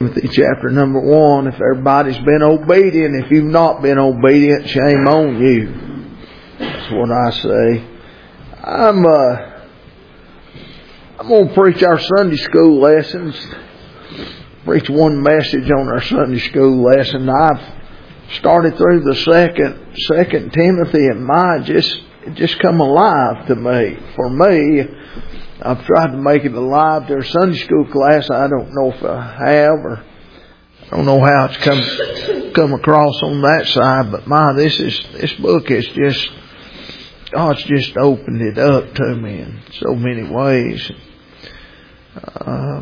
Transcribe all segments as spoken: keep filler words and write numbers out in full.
Timothy chapter number one. If everybody's been obedient, if you've not been obedient, shame on you. That's what I say. I'm uh, I'm going to preach our Sunday school lessons. Preach one message on our Sunday school lesson. I've started through the second Second Timothy, and my just it just come alive to me. For me, I've tried to make it alive to our Sunday school class. I don't know if I have, or I don't know how it's come come across on that side. But my, this is this book is just God's just opened it up to me in so many ways. Uh,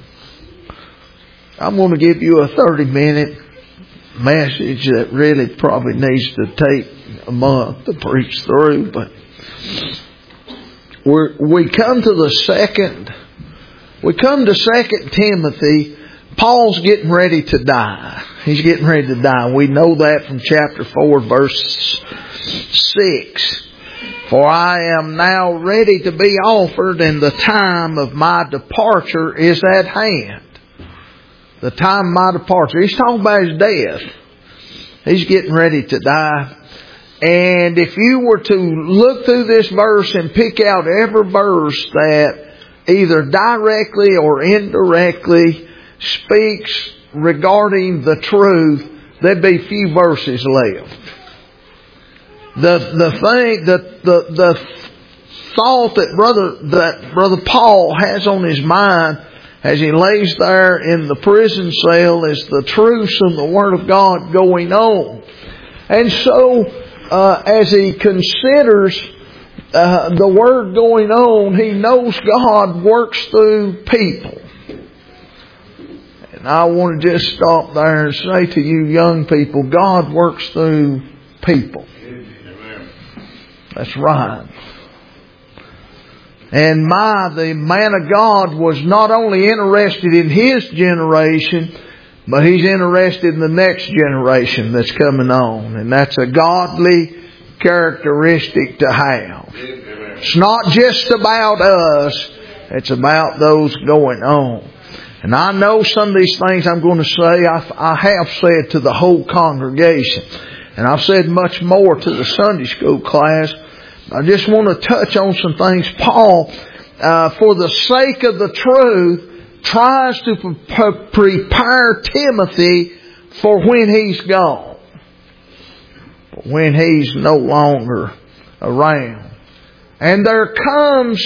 I'm going to give you a thirty minute message that really probably needs to take a month to preach through, but we're, we come to the second, we come to Second Timothy. Paul's getting ready to die. He's getting ready to die. We know that from chapter four, verse six. For I am now ready to be offered, and the time of my departure is at hand. The time of my departure. He's talking about his death. He's getting ready to die. And if you were to look through this verse and pick out every verse that either directly or indirectly speaks regarding the truth, there'd be few verses left. The the thing the the the thought that brother that brother Paul has on his mind as he lays there in the prison cell is the truths of the Word of God going on. And so uh, as he considers uh, the Word going on, he knows God works through people. And I want to just stop there and say to you young people, God works through people. That's right. And my, the man of God was not only interested in his generation, but he's interested in the next generation that's coming on. And that's a godly characteristic to have. It's not just about us, it's about those going on. And I know some of these things I'm going to say, I, I have said to the whole congregation. And I've said much more to the Sunday school class. I just want to touch on some things. Paul, uh, for the sake of the truth, tries to pre- prepare Timothy for when he's gone. When he's no longer around. And there comes,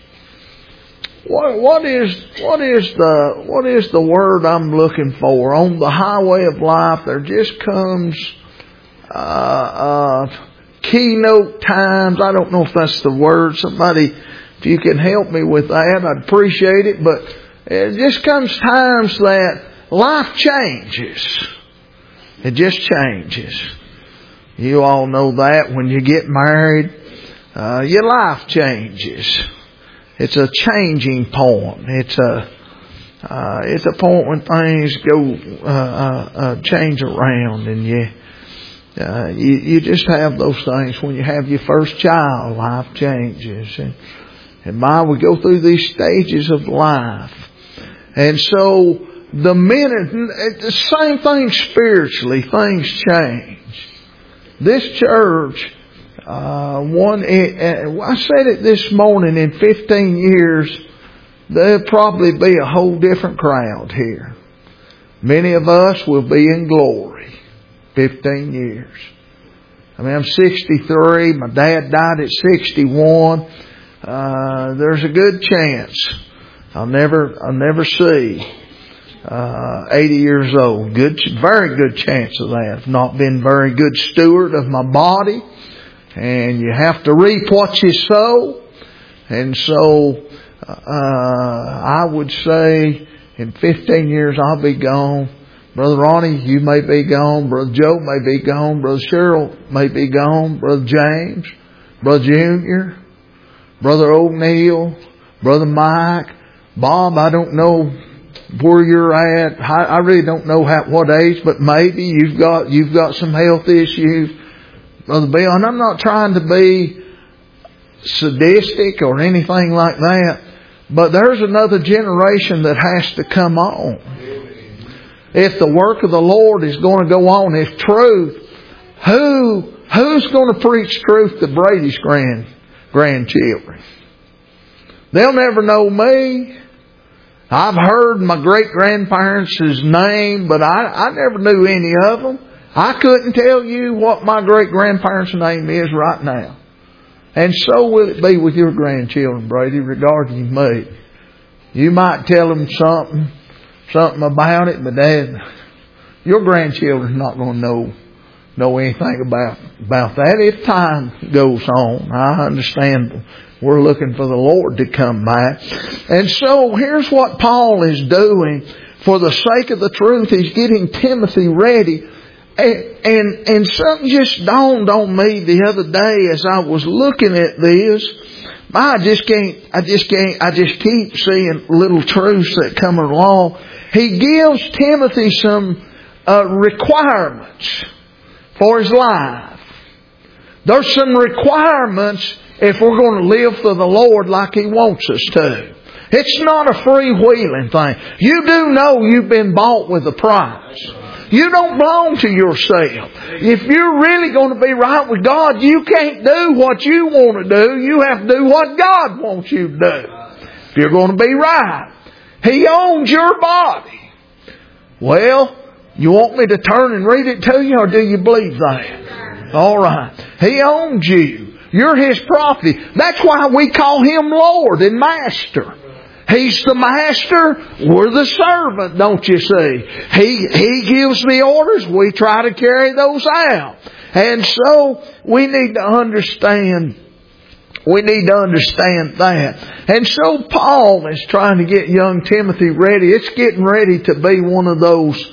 what, what is, what is the, what is the word I'm looking for? On the highway of life, there just comes, uh, uh, keynote times. I don't know if that's the word. Somebody, if you can help me with that, I'd appreciate it. But it just comes times that life changes. It just changes. You all know that when you get married, uh, your life changes. It's a changing point. It's a uh, it's a point when things go uh, uh, uh, change around, and you. Uh, you, you just have those things. When you have your first child, life changes. And, and my, we go through these stages of life. And so, the minute, the same thing spiritually, things change. This church, uh, one, I said it this morning, in fifteen years, there'll probably be a whole different crowd here. Many of us will be in glory. Fifteen years. I mean, I'm sixty-three. My dad died at sixty-one. Uh, there's a good chance I'll never, I'll never see uh, eighty years old. Good, very good chance of that. I've not been very good steward of my body, and you have to reap what you sow. And so, uh, I would say in fifteen years I'll be gone. Brother Ronnie, you may be gone. Brother Joe may be gone. Brother Cheryl may be gone. Brother James, Brother Junior, Brother O'Neill, Brother Mike, Bob. I don't know where you're at. I really don't know how, what age, but maybe you've got you've got some health issues, Brother Bill. And I'm not trying to be sadistic or anything like that, but there's another generation that has to come on. if the work of the Lord is going to go on, if truth, who who's going to preach truth to Brady's grand grandchildren? They'll never know me. I've heard my great-grandparents' name, but I, I never knew any of them. I couldn't tell you what my great-grandparents' name is right now. And so will it be with your grandchildren, Brady, regarding me. You might tell them something, something about it, but Dad, your grandchildren's not going to know know anything about about that. If time goes on, I understand we're looking for the Lord to come back. And so here's what Paul is doing for the sake of the truth. He's getting Timothy ready. And, and, and something just dawned on me the other day as I was looking at this. I just can't, I just can't, I just keep seeing little truths that come along. He gives Timothy some uh, requirements for his life. There's some requirements if we're going to live for the Lord like He wants us to. It's not a freewheeling thing. You do know you've been bought with a price. You don't belong to yourself. If you're really going to be right with God, you can't do what you want to do. You have to do what God wants you to do. If you're going to be right. He owns your body. Well, you want me to turn and read it to you, or do you believe that? All right. He owns you. You're His property. That's why we call Him Lord and Master. He's the master. We're the servant, don't you see? He, He gives the orders. We try to carry those out. And so we need to understand, we need to understand that. And so Paul is trying to get young Timothy ready. It's getting ready to be one of those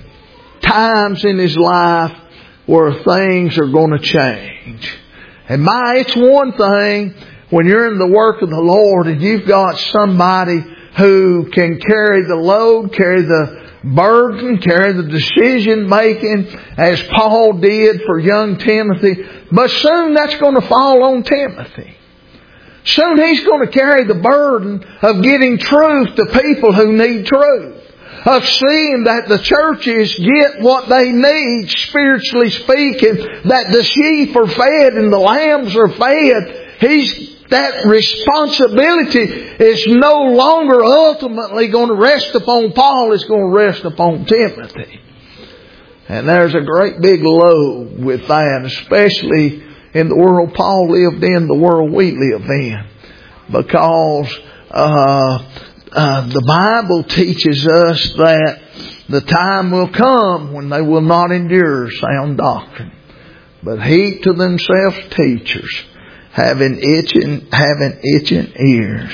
times in his life where things are going to change. And my, it's one thing when you're in the work of the Lord and you've got somebody who can carry the load, carry the burden, carry the decision making, as Paul did for young Timothy. But soon that's going to fall on Timothy. Soon he's going to carry the burden of getting truth to people who need truth. Of seeing that the churches get what they need, spiritually speaking, that the sheep are fed and the lambs are fed. He's, that responsibility is no longer ultimately going to rest upon Paul, it's going to rest upon Timothy. And there's a great big load with that, especially in the world Paul lived in, the world we live in. Because uh Uh, the Bible teaches us that the time will come when they will not endure sound doctrine, but heap to themselves teachers, having itching, having itching ears.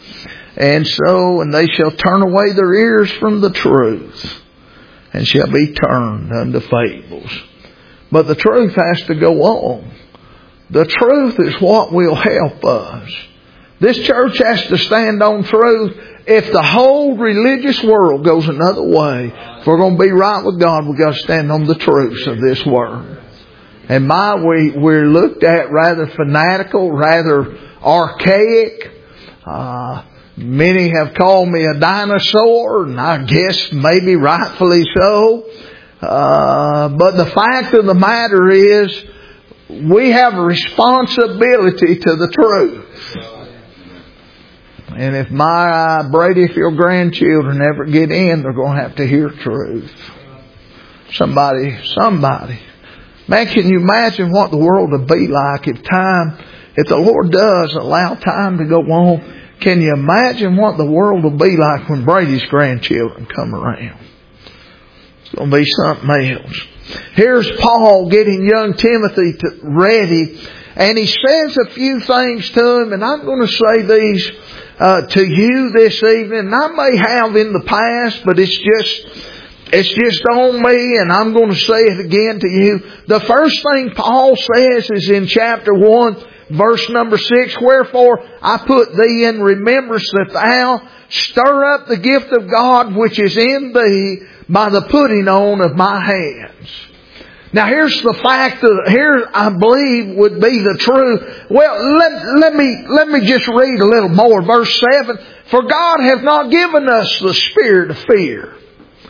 And so, and they shall turn away their ears from the truth, and shall be turned unto fables. But the truth has to go on. The truth is what will help us. This church has to stand on truth. If the whole religious world goes another way, if we're going to be right with God, we've got to stand on the truths of this Word. And my, we, we're looked at rather fanatical, rather archaic. Uh, many have called me a dinosaur, and I guess maybe rightfully so. Uh, but the fact of the matter is, we have a responsibility to the truth. And if my, uh, Brady, if your grandchildren ever get in, they're going to have to hear truth. Somebody, somebody. Man, can you imagine what the world would be like if time, if the Lord does allow time to go on? Can you imagine what the world will be like when Brady's grandchildren come around? It's going to be something else. Here's Paul getting young Timothy to, ready. And he says a few things to him. And I'm going to say these uh, to you this evening. And I may have in the past, but it's just... It's just on me, and I'm going to say it again to you. The first thing Paul says is in chapter one, verse number six, wherefore I put thee in remembrance that thou stir up the gift of God which is in thee by the putting on of my hands. Now here's the fact that here I believe would be the truth. Well, let, let me let me just read a little more. Verse seven, for God hath not given us the spirit of fear.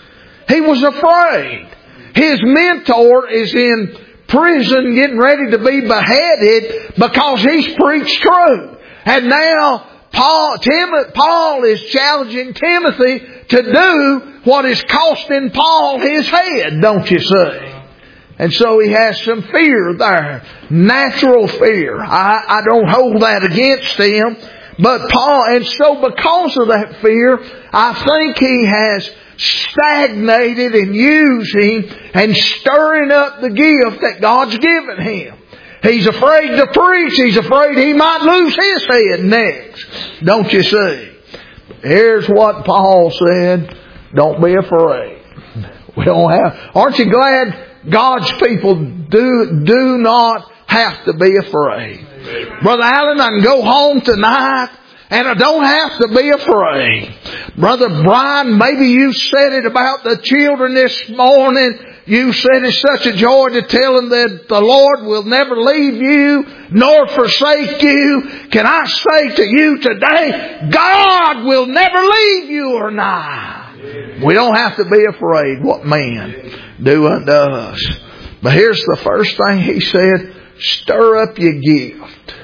He was afraid. His mentor is in prison getting ready to be beheaded because he's preached truth. And now Paul, Tim, Paul is challenging Timothy to do what is costing Paul his head, don't you see? And so he has some fear there. Natural fear. I, I don't hold that against him. But Paul, and so because of that fear, I think he has stagnated in using and stirring up the gift that God's given him. He's afraid to preach. He's afraid he might lose his head next. Don't you see? Here's what Paul said. Don't be afraid. We don't have. Aren't you glad God's people do do not have to be afraid? Brother Allen, I can go home tonight and I don't have to be afraid. Brother Brian, maybe you said it about the children this morning. You said it's such a joy to tell them that the Lord will never leave you nor forsake you. Can I say to you today, God will never leave you or not. We don't have to be afraid what man do unto us. But here's the first thing he said, stir up your gift.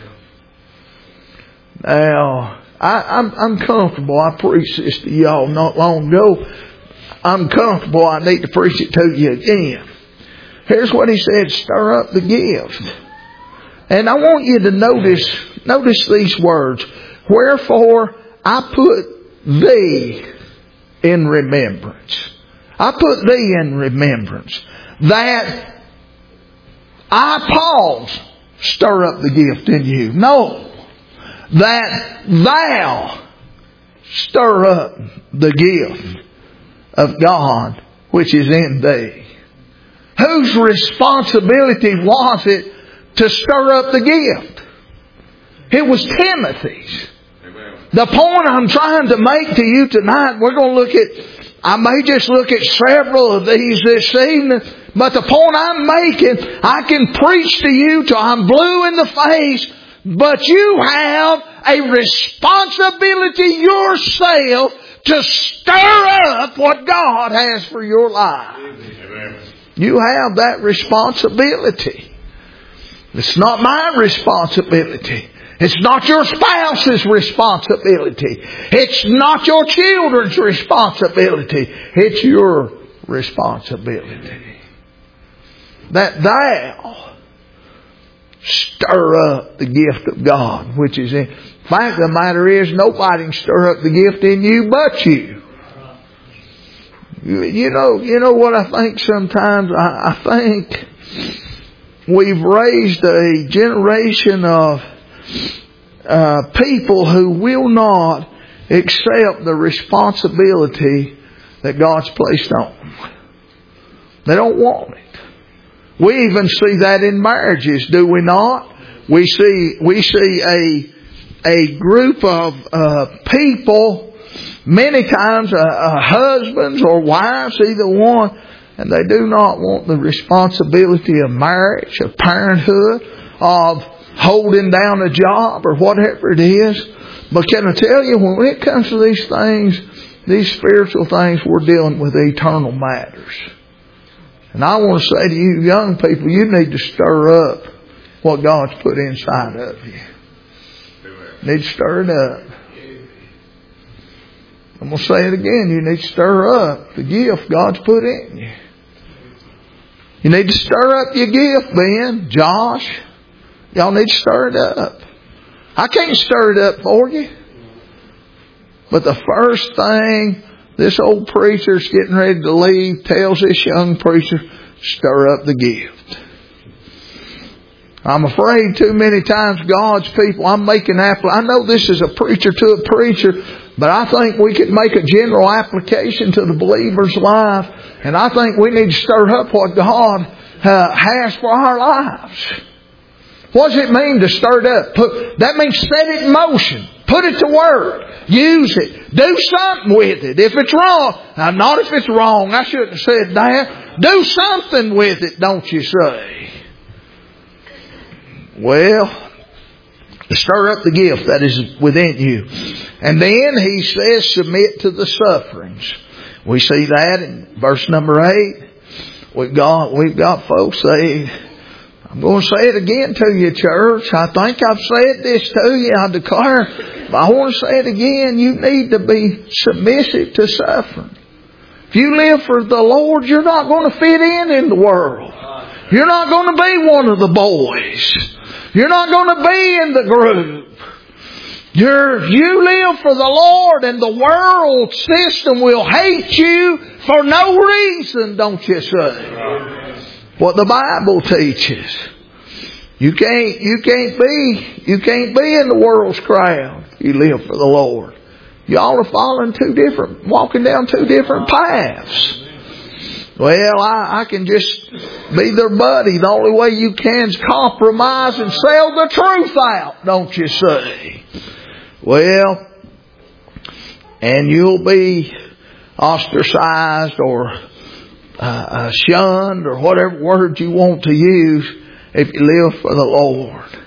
Now, I, I'm, I'm comfortable. I preached this to y'all not long ago. I'm comfortable. I need to preach it to you again. Here's what he said, stir up the gift. And I want you to notice, notice these words. Wherefore I put thee in remembrance. I put thee in remembrance. That I, Paul, stir up the gift in you. No. That thou stir up the gift of God which is in thee. Whose responsibility was it to stir up the gift? It was Timothy's. Amen. The point I'm trying to make to you tonight, we're going to look at, I may just look at several of these this evening, but the point I'm making, I can preach to you till I'm blue in the face, but you have a responsibility yourself to stir up what God has for your life. Amen. You have that responsibility. It's not my responsibility. It's not your spouse's responsibility. It's not your children's responsibility. It's your responsibility. That thou stir up the gift of God which is in. The fact of the matter is, nobody can stir up the gift in you but you. You, you know, you know what I think sometimes? I, I think we've raised a generation of uh, people who will not accept the responsibility that God's placed on them. They don't want it. We even see that in marriages, do we not? We see, we see a a group of uh, people, many times uh, uh, husbands or wives, either one, and they do not want the responsibility of marriage, of parenthood, of holding down a job or whatever it is. But can I tell you, when it comes to these things, these spiritual things, we're dealing with eternal matters. And I want to say to you young people, you need to stir up what God's put inside of you. You need to stir it up. I'm going to say it again. You need to stir up the gift God's put in you. You need to stir up your gift, Ben, Josh. Y'all need to stir it up. I can't stir it up for you. But the first thing this old preacher's getting ready to leave tells this young preacher, stir up the gift. I'm afraid too many times God's people, I'm making apple. I know this is a preacher to a preacher, but I think we could make a general application to the believer's life. And I think we need to stir up what God uh, has for our lives. What does it mean to stir it up? Put, that means set it in motion. Put it to work. Use it. Do something with it. If it's wrong, now not if it's wrong. I shouldn't have said that. Do something with it, don't you say? Well, stir up the gift that is within you. And then he says, submit to the sufferings. We see that in verse number eight. We've got, we've got folks say, I'm going to say it again to you, church. I think I've said this to you. I declare, but I want to say it again. You need to be submissive to suffering. If you live for the Lord, you're not going to fit in in the world. You're not going to be one of the boys. You're not going to be in the group. You're, you live for the Lord, and the world system will hate you for no reason, don't you say? What the Bible teaches. You can't, you can't be, you can't be in the world's crowd. You live for the Lord. Y'all are following two different, walking down two different paths. Well, I, I can just be their buddy. The only way you can is compromise and sell the truth out, don't you say? Well, and you'll be ostracized or uh, shunned or whatever word you want to use if you live for the Lord.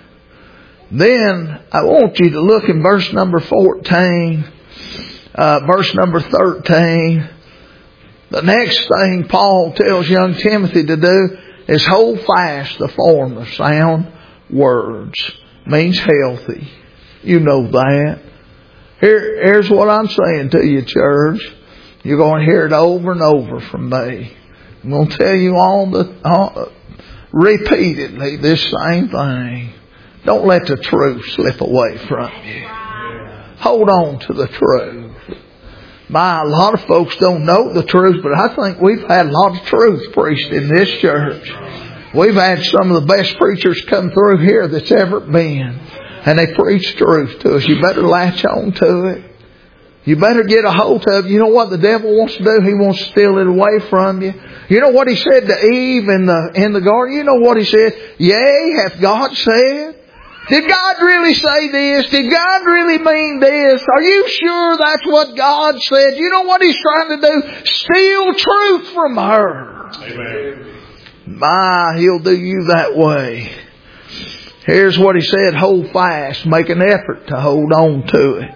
Then I want you to look in verse number fourteen, uh, verse number thirteen. The next thing Paul tells young Timothy to do is hold fast the form of sound words. Means healthy. You know that. Here, here's what I'm saying to you, church. You're going to hear it over and over from me. I'm going to tell you all the, all, repeatedly this same thing. Don't let the truth slip away from you. Hold on to the truth. My, a lot of folks don't know the truth, but I think we've had a lot of truth preached in this church. We've had some of the best preachers come through here that's ever been. And they preach truth to us. You better latch on to it. You better get a hold of it. You know what the devil wants to do? He wants to steal it away from you. You know what he said to Eve in the, in the garden? You know what he said? Yea, hath God said? Did God really say this? Did God really mean this? Are you sure that's what God said? You know what he's trying to do? Steal truth from her. Amen. My, he'll do you that way. Here's what he said, hold fast, make an effort to hold on to it.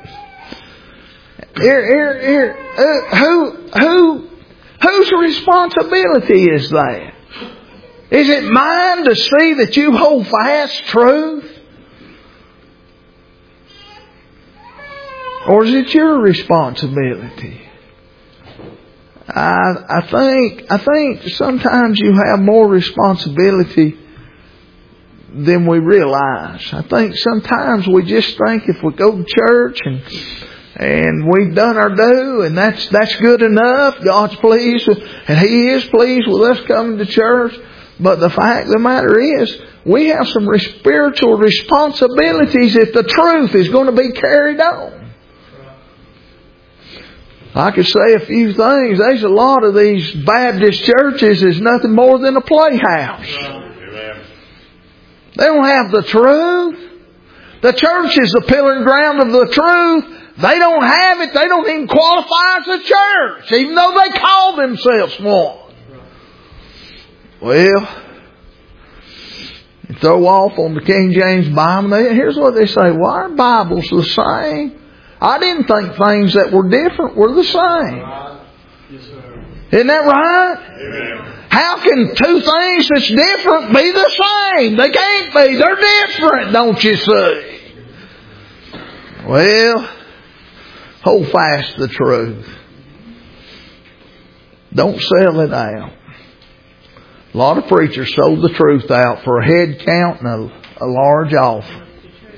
Here, here, here, uh, who, who, whose responsibility is that? Is it mine to see that you hold fast truth? Or is it your responsibility? I, I think, I think sometimes you have more responsibility than we realize. I think sometimes we just think if we go to church and and we've done our due and that's that's good enough, God's pleased with, and He is pleased with us coming to church. But the fact of the matter is, we have some spiritual responsibilities if the truth is going to be carried on. I could say a few things. There's a lot of these Baptist churches is nothing more than a playhouse. They don't have the truth. The church is the pillar and ground of the truth. They don't have it. They don't even qualify as a church, even though they call themselves one. Well, you throw off on the King James Bible. Here's what they say. Well, our Bible's the same. I didn't think things that were different were the same. Isn't that right? Amen. How can two things that's different be the same? They can't be. They're different, don't you see? Well, hold fast the truth. Don't sell it out. A lot of preachers sold the truth out for a head count and a, a large offering.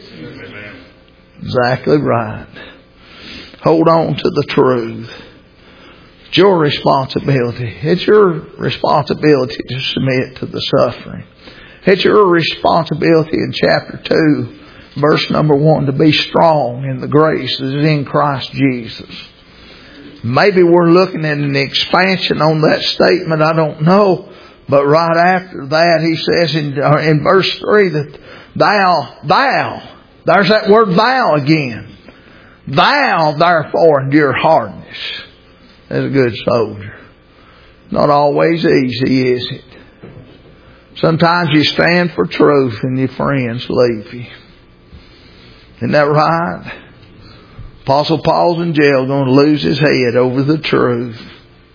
Exactly right. Hold on to the truth. It's your responsibility. It's your responsibility to submit to the suffering. It's your responsibility in chapter two, verse number one, to be strong in the grace that is in Christ Jesus. Maybe we're looking at an expansion on that statement. I don't know. But right after that, he says in, uh, in verse three that thou, thou, there's that word thou again. Thou therefore endure hardness as a good soldier. Not always easy, is it? Sometimes you stand for truth and your friends leave you. Isn't that right? Apostle Paul's in jail, going to lose his head over the truth.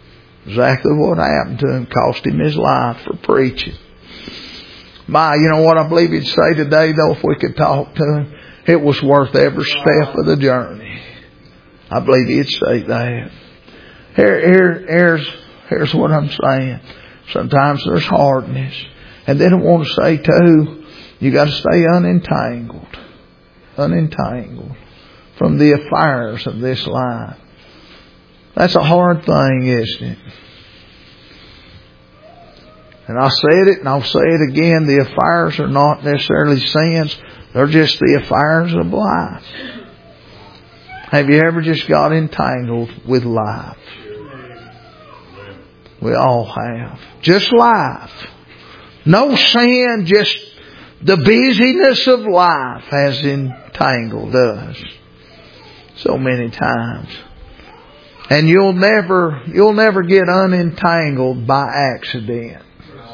Exactly what happened to him. Cost him his life for preaching. My, you know what I believe he'd say today, though, if we could talk to him? It was worth every step of the journey. I believe he'd say that. Here, here, here's, here's what I'm saying. Sometimes there's hardness. And then I want to say, too, you got to stay unentangled. Unentangled from the affairs of this life. That's a hard thing, isn't it? And I said it and I'll say it again. The affairs are not necessarily sins. They're just the affairs of life. Have you ever just got entangled with life? We all have. Just life. No sin, just the busyness of life has entangled us so many times. And you'll never, you'll never get unentangled by accident.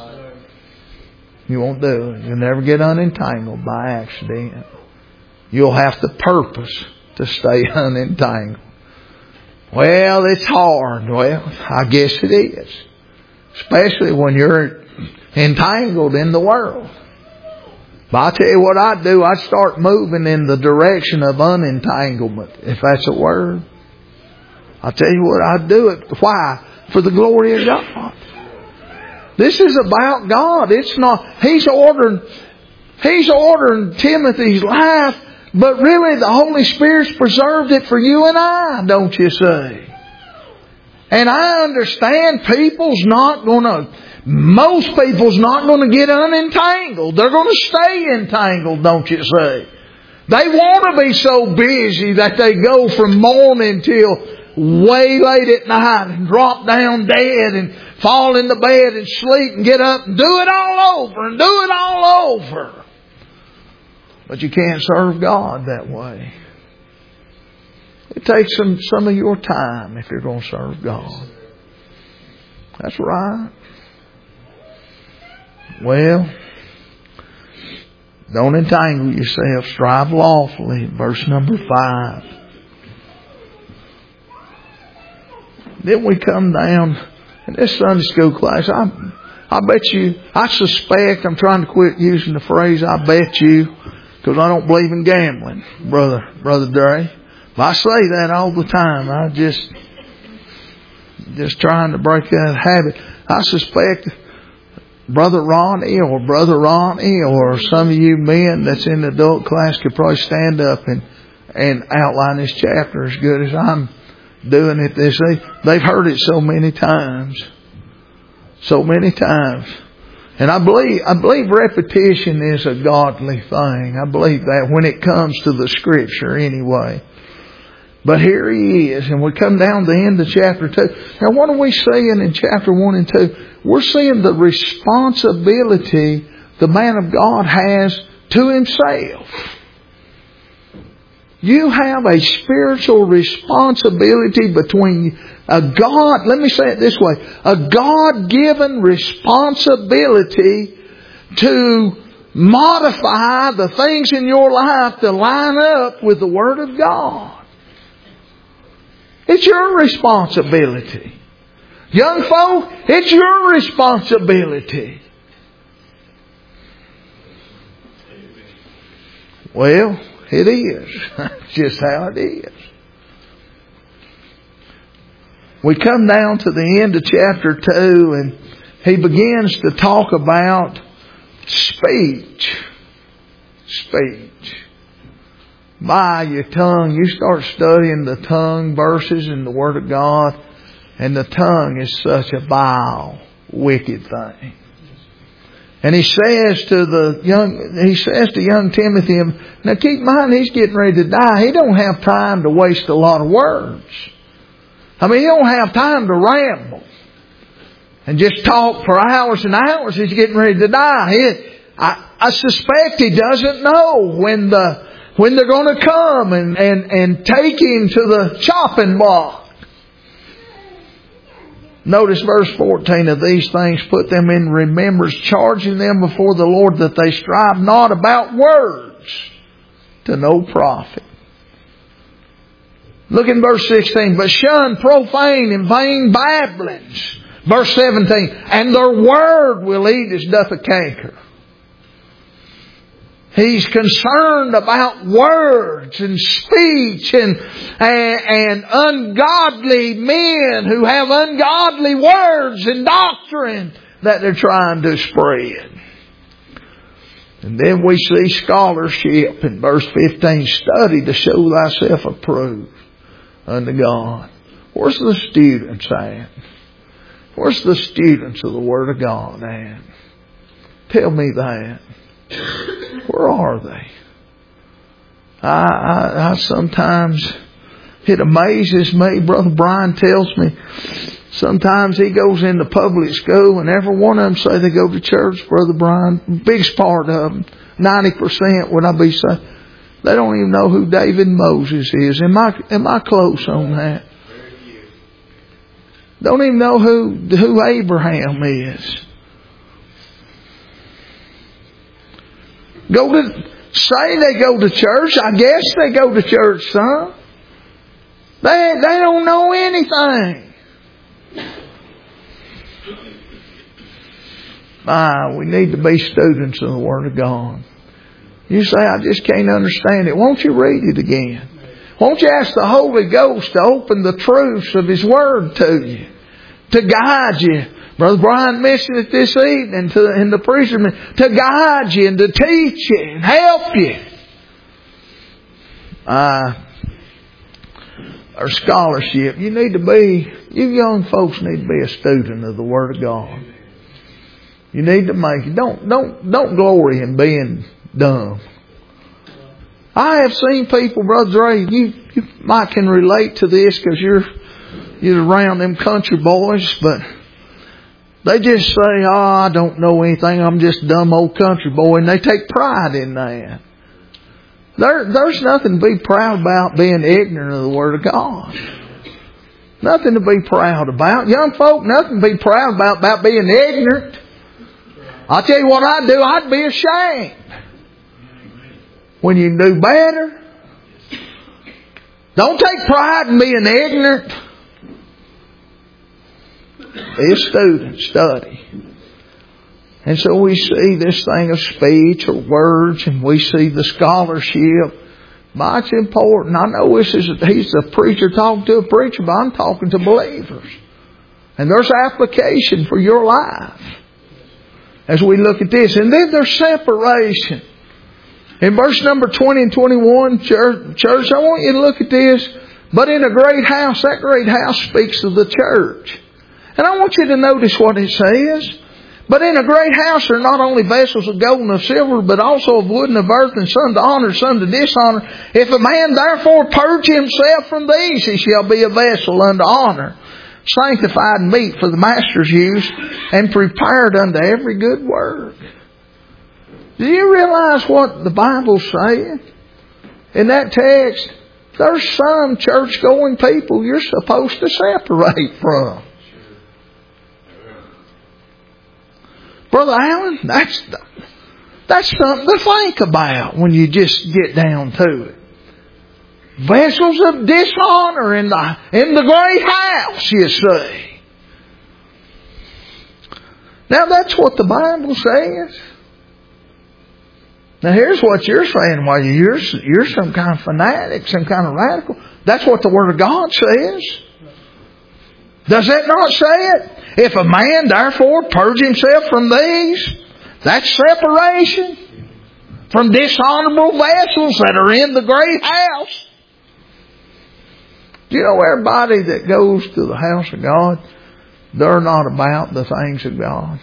You won't do it. You'll never get unentangled by accident. You'll have to purpose to stay unentangled. Well, it's hard. Well, I guess it is. Especially when you're entangled in the world. But I'll tell you what I'd do. I'd start moving in the direction of unentanglement, if that's a word. I'll tell you what I'd do it. Why? For the glory of God. This is about God. It's not, He's ordering, He's ordering Timothy's life, but really the Holy Spirit's preserved it for you and I, don't you say? And I understand people's not going to, most people's not going to get unentangled. They're going to stay entangled, don't you say? They want to be so busy that they go from morning till way late at night and drop down dead and fall in the bed and sleep and get up and do it all over and do it all over. But you can't serve God that way. It takes some, some of your time if you're going to serve God. That's right. Well, don't entangle yourself. Strive lawfully. Verse number five. Then we come down in this Sunday school class. I, I bet you, I suspect, I'm trying to quit using the phrase, I bet you, because I don't believe in gambling, brother, brother Dre. But I say that all the time. I just, just trying to break that habit. I suspect Brother Ronnie or Brother Ronnie or some of you men that's in the adult class could probably stand up and, and outline this chapter as good as I'm doing it this way. They've heard it so many times. So many times. And I believe, I believe repetition is a godly thing. I believe that when it comes to the Scripture anyway. But here he is, and we come down to the end of chapter two. Now what are we seeing in chapter one and two? We're seeing the responsibility the man of God has to himself. You have a spiritual responsibility between a God, let me say it this way, a God-given responsibility to modify the things in your life to line up with the Word of God. It's your responsibility. Young folk, it's your responsibility. Well, it is. That's just how it is. We come down to the end of chapter two and he begins to talk about speech. Speech. By your tongue, you start studying the tongue verses in the Word of God, and the tongue is such a vile, wicked thing. And he says to the young, he says to young Timothy, now keep in mind he's getting ready to die. He don't have time to waste a lot of words. I mean, he don't have time to ramble and just talk for hours and hours. He's getting ready to die. He, I, I suspect he doesn't know when the when they're going to come and, and, and take him to the chopping block. Notice verse fourteen, of these things put them in remembrance, charging them before the Lord that they strive not about words to no profit. Look in verse sixteen. But shun profane and vain babblings. Verse seventeen. And their word will eat as doth a canker. He's concerned about words and speech and, and, and ungodly men who have ungodly words and doctrine that they're trying to spread. And then we see scholarship in verse fifteen. Study to show thyself approved unto God. Where's the students at? Where's the students of the Word of God at? Tell me that. Where are they? I, I, I sometimes, it amazes me. Brother Brian tells me sometimes he goes into public school and every one of them say they go to church, Brother Brian. Biggest part of them, ninety percent would I be saying, they don't even know who David Moses is. Am I, am I close on that? Don't even know who, who Abraham is. Go to, say they go to church. I guess they go to church, son. They, they don't know anything. Ah, we need to be students of the Word of God. You say, I just can't understand it. Won't you read it again? Won't you ask the Holy Ghost to open the truths of His Word to you? To guide you. Brother Brian mentioned it this evening to, in the preacher, to guide you and to teach you and help you. Uh, our scholarship. You need to be, you young folks need to be a student of the Word of God. You need to make it. Don't, don't, don't glory in being dumb. I have seen people, Brother Dre, you, you might can relate to this because you're, you're around them country boys, but they just say, oh, I don't know anything. I'm just a dumb old country boy. And they take pride in that. There, there's nothing to be proud about being ignorant of the Word of God. Nothing to be proud about. Young folk, nothing to be proud about, about being ignorant. I'll tell you what I'd do. I'd be ashamed. When you can do better. Don't take pride in being ignorant. Be a student, study. And so we see this thing of speech or words, and we see the scholarship. But it's important. I know this is a, he's a preacher talking to a preacher, but I'm talking to believers. And there's application for your life as we look at this. And then there's separation. In verse number twenty and twenty-one, church, church, I want you to look at this. But in a great house, that great house speaks of the church. And I want you to notice what it says. But in a great house are not only vessels of gold and of silver, but also of wood and of earth, and some to honor, some to dishonor. If a man therefore purge himself from these, he shall be a vessel unto honor, sanctified and meet for the master's use, and prepared unto every good work. Do you realize what the Bible's saying? In that text, there's some church-going people you're supposed to separate from. Brother Allen, that's that's something to think about when you just get down to it. Vessels of dishonor in the in the great house, you see. Now that's what the Bible says. Now here's what you're saying. Well, you're you're some kind of fanatic, some kind of radical. That's what the Word of God says. Does that not say it? If a man therefore purge himself from these, that's separation from dishonorable vessels that are in the great house. Do you know everybody that goes to the house of God, they're not about the things of God?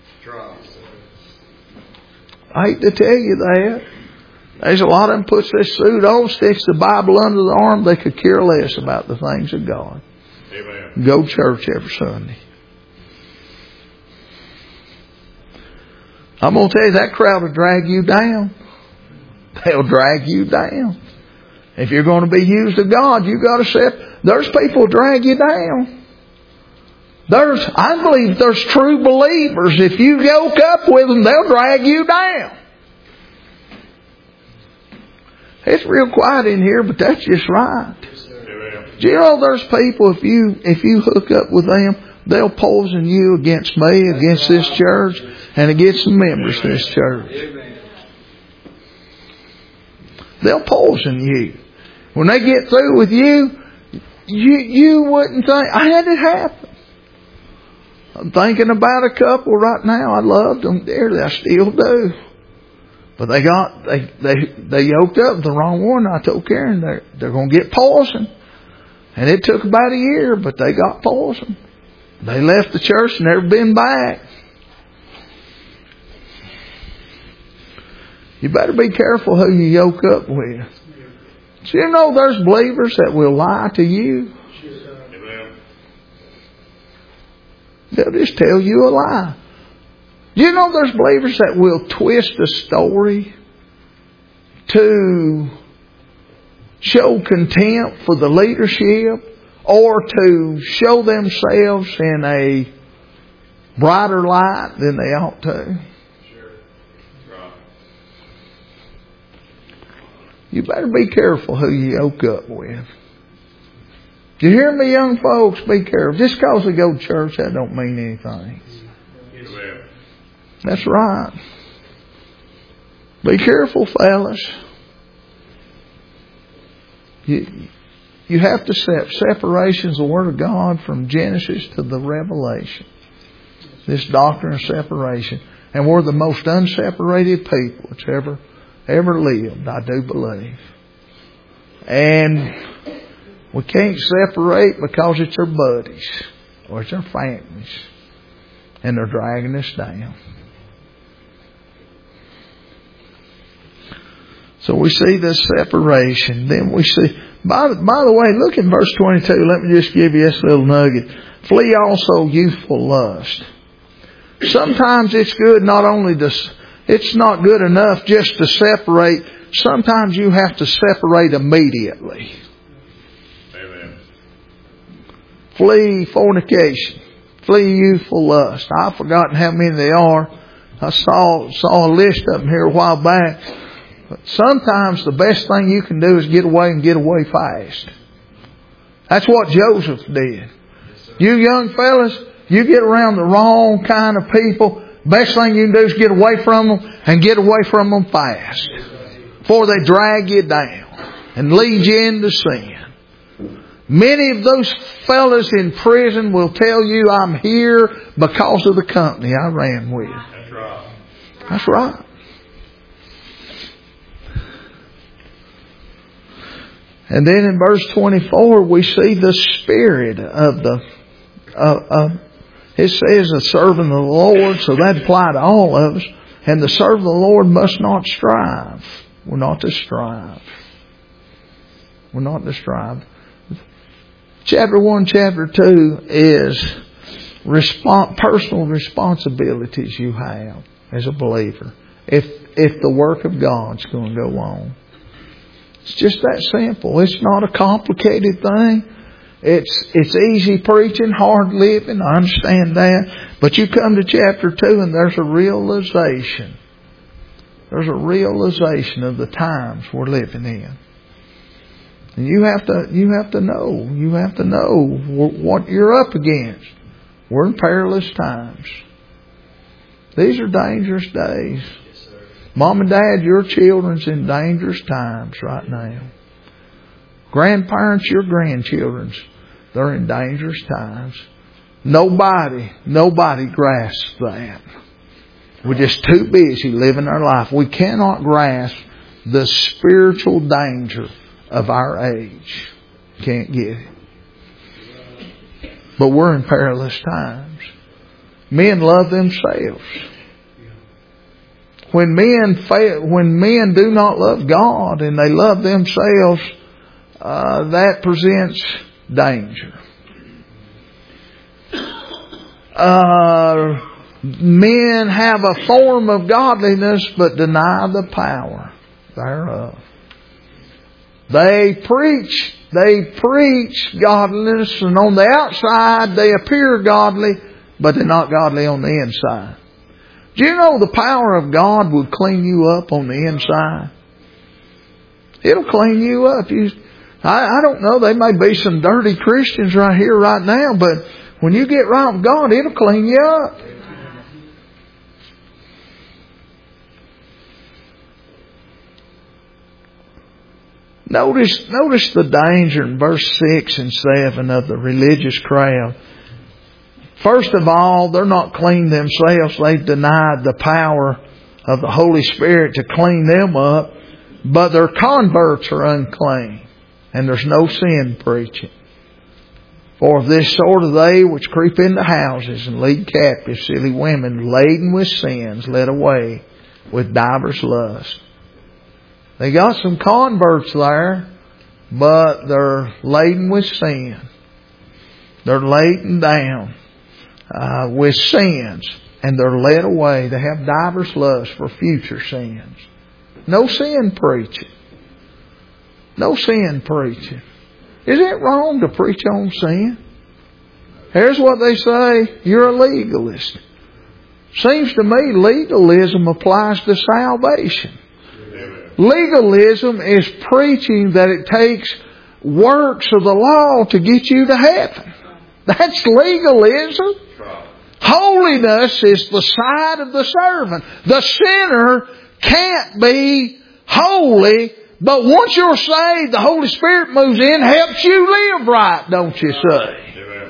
I hate to tell you that. There's a lot of them puts this suit on, sticks the Bible under the arm. They could care less about the things of God. Amen. Go to church every Sunday. I'm going to tell you, that crowd will drag you down. They'll drag you down. If you're going to be used of God, you've got to set. There's people who drag you down. There's, I believe there's true believers. If you yoke up with them, they'll drag you down. It's real quiet in here, but that's just right. Do you know there's people, if you if you hook up with them, they'll poison you against me, against this church, and against the members of this church. They'll poison you. When they get through with you, you you wouldn't think, I had it happen. I'm thinking about a couple right now. I loved them dearly. I still do. But they got they they they yoked up with the wrong one. I told Karen they're they're going to get poisoned, and it took about a year, but they got poisoned. They left the church and never been back. You better be careful who you yoke up with. So you know there's believers that will lie to you. They'll just tell you a lie. You know there's believers that will twist a story to show contempt for the leadership or to show themselves in a brighter light than they ought to. Sure. Right. You better be careful who you yoke up with. Do you hear me, young folks? Be careful. Just because we go to church, that don't mean anything. Yes. That's right. Be careful, fellas. You, you have to set separations the Word of God from Genesis to the Revelation. This doctrine of separation. And we're the most unseparated people that's ever, ever lived, I do believe. And we can't separate because it's our buddies or it's our families. And they're dragging us down. So we see this separation. Then we see, by the, by the way, look in verse twenty-two. Let me just give you this little nugget. Flee also youthful lust. Sometimes it's good not only to, it's not good enough just to separate. Sometimes you have to separate immediately. Amen. Flee fornication. Flee youthful lust. I've forgotten how many they are. I saw saw a list of them here a while back. But sometimes the best thing you can do is get away and get away fast. That's what Joseph did. You young fellas, you get around the wrong kind of people. Best thing you can do is get away from them and get away from them fast. Before they drag you down and lead you into sin. Many of those fellas in prison will tell you, I'm here because of the company I ran with. That's right. That's right. And then in verse twenty-four, we see the spirit of the, uh, uh, it says the servant of the Lord, so that applies to all of us. And the servant of the Lord must not strive. We're not to strive. We're not to strive. Chapter one, chapter two is respons- personal responsibilities you have as a believer. If, if the work of God's going to go on. It's just that simple. It's not a complicated thing. It's it's easy preaching, hard living. I understand that. But you come to chapter two and there's a realization. There's a realization of the times we're living in. And you have to you have to know. You have to know what you're up against. We're in perilous times. These are dangerous days. Mom and Dad, your children's in dangerous times right now. Grandparents, your grandchildren's, they're in dangerous times. Nobody, nobody grasps that. We're just too busy living our life. We cannot grasp the spiritual danger of our age. Can't get it. But we're in perilous times. Men love themselves. When men fail, when men do not love God and they love themselves, uh, that presents danger. Uh, men have a form of godliness but deny the power thereof. They preach, they preach godliness, and on the outside they appear godly, but they're not godly on the inside. Do you know the power of God will clean you up on the inside? It'll clean you up. You, I, I don't know. There may be some dirty Christians right here, right now, but when you get right with God, it'll clean you up. Notice, notice the danger in verse six and seven of the religious crowd. First of all, they're not clean themselves. They've denied the power of the Holy Spirit to clean them up. But their converts are unclean. And there's no sin preaching. For of this sort are they which creep into houses and lead captive silly women laden with sins, led away with divers lusts. They got some converts there, but they're laden with sin. They're laden down uh, with sins, and they're led away. They have divers lusts for future sins. No sin preaching. No sin preaching. Is it wrong to preach on sin? Here's what they say. You're a legalist. Seems to me legalism applies to salvation. Legalism is preaching that it takes works of the law to get you to heaven. That's legalism. Holiness is the side of the servant. The sinner can't be holy, but once you're saved, the Holy Spirit moves in, helps you live right, don't you say?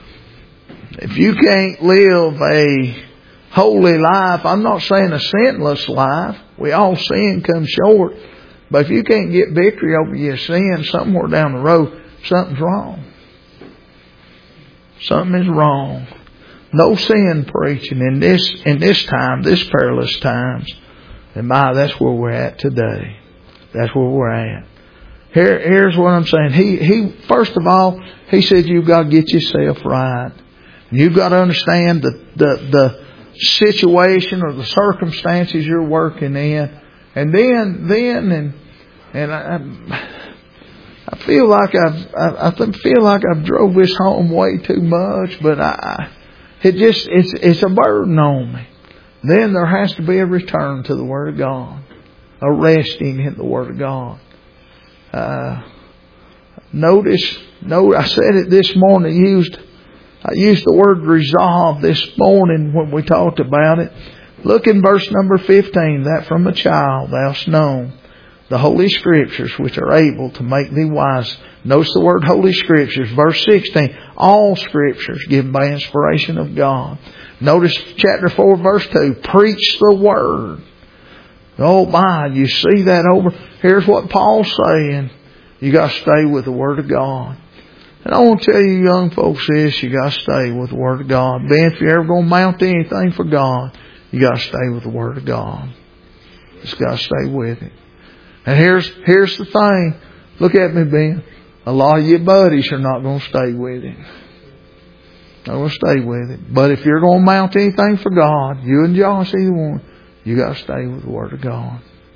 If you can't live a holy life, I'm not saying a sinless life. We all sin, come short. But if you can't get victory over your sin somewhere down the road, something's wrong. Something is wrong. No sin preaching in this in this time, this perilous times. And my, that's where we're at today. That's where we're at. Here, here's what I'm saying. He, he, first of all, he said you've got to get yourself right. You've got to understand the, the, the situation or the circumstances you're working in. And then, then, and, and I, I feel like I've, I, I feel like I've drove this home way too much, but I, it just, it's, it's a burden on me. Then there has to be a return to the Word of God. A resting in the Word of God. Uh, notice, note, I said it this morning, I used, I used the word resolve this morning when we talked about it. Look in verse number fifteen, that from a child thou hast known the Holy Scriptures which are able to make thee wise. Notice the word Holy Scriptures. Verse sixteen, all Scriptures given by inspiration of God. Notice chapter four verse two, preach the Word. Oh my, you see that over. Here's what Paul's saying. You got to stay with the Word of God. And I want to tell you young folks this, you got to stay with the Word of God. Ben, if you're ever going to mount to anything for God, you got to stay with the Word of God. Just got to stay with it. And here's, here's the thing. Look at me, Ben. A lot of your buddies are not going to stay with it. Not going to stay with it. But if you're going to mount anything for God, you and Josh, either one, you got to stay with the Word of God.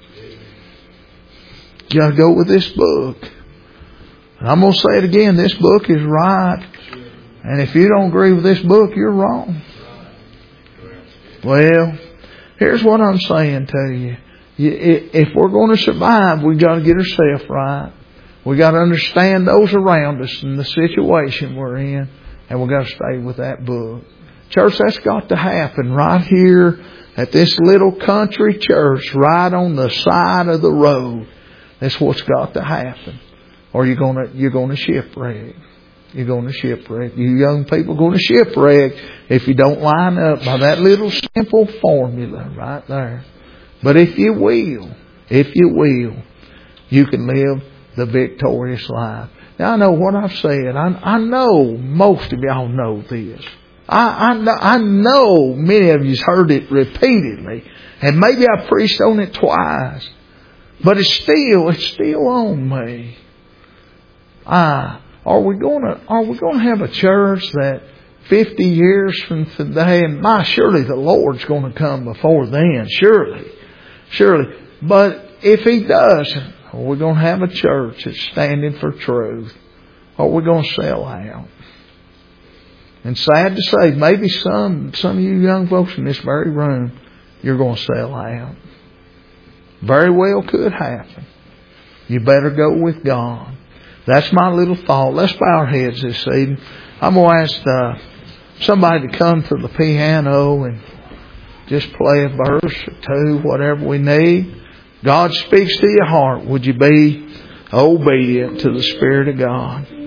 You got to go with this book. And I'm going to say it again. This book is right. And if you don't agree with this book, you're wrong. Well, here's what I'm saying to you. If we're going to survive, we've got to get ourselves right. We've got to understand those around us and the situation we're in. And we've got to stay with that book. Church, that's got to happen right here at this little country church, right on the side of the road. That's what's got to happen. Or you're gonna you're gonna shipwreck. You're gonna shipwreck. You young people are gonna shipwreck if you don't line up by that little simple formula right there. But if you will, if you will, you can live the victorious life. Now I know what I've said. I, I know most of y'all know this. I, I, know, I know many of you's heard it repeatedly. And maybe I preached on it twice. But it's still, it's still on me. Ah, are we gonna, are we gonna have a church that fifty years from today, and my, surely the Lord's gonna come before then, surely. Surely. But if He does, are we gonna have a church that's standing for truth? Or are we gonna sell out? And sad to say, maybe some, some of you young folks in this very room, you're going to sell out. Very well could happen. You better go with God. That's my little thought. Let's bow our heads this evening. I'm going to ask uh, somebody to come to the piano and just play a verse or two, whatever we need. God speaks to your heart. Would you be obedient to the Spirit of God?